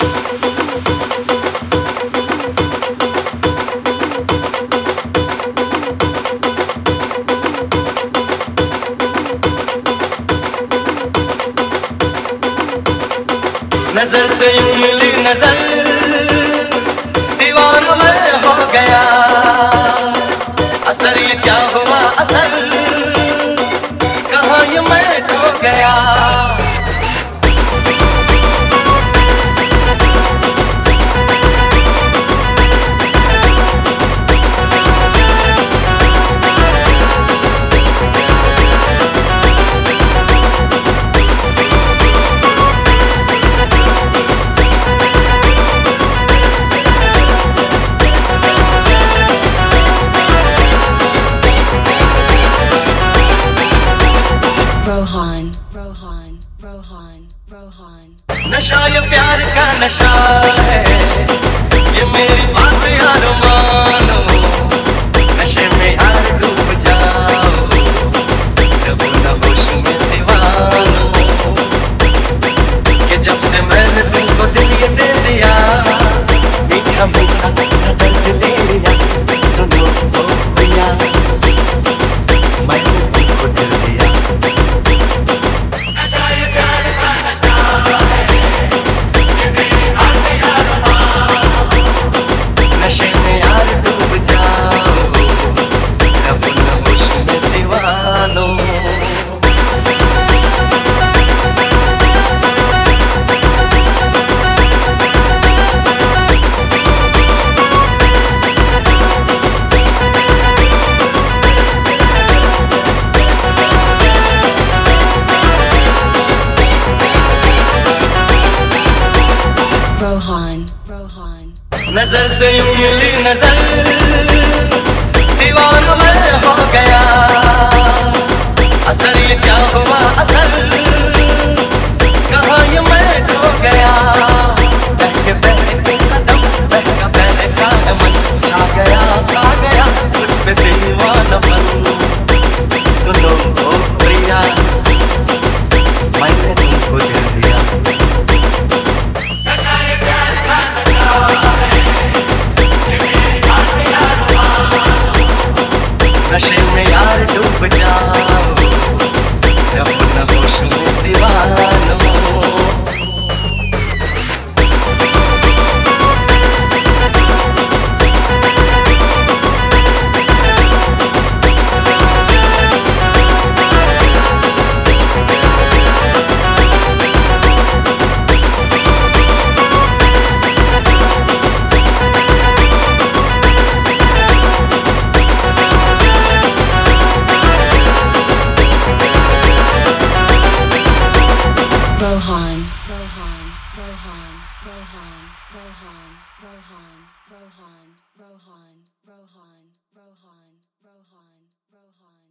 नजर से यूं मिली नजर, दीवाना मैं हो गया। असर ये क्या हुआ असर, कहाँ ये मैं खो गया। Rohan, Rohan, Rohan, Rohan. नशा ये प्यार का नशा है, ये मेरी बात यार मानो। नशे में यार डूब जाओ, जब न होश में दीवानो। कि जब से मैंने तुमको दिल ये दे दिया, मीठा मीठा सा दर्द दे दिया। सुनो ओ भैया, मैंने तुमको दिल दिया। नशे में यार डूब जाओ, जब न होश में दीवानो। Rohan, Rohan. नजर से यूं मिली नजर, दीवाना मैं हो गया। असर ये क्या हुआ असर, कहाँ ये मैं खो गया। बहके बहके कदम, बहका बहका है मन, छा गया कुछ पे दीवानापन। सुनो ओ प्रिया, मैंने तुमको दिल दिया। नशे में यार डूब जाओ, जब न होश में दीवानो। Rohan, Rohan, Rohan, Rohan, Rohan, Rohan, Rohan, Rohan, Rohan, Rohan, Rohan, Rohan.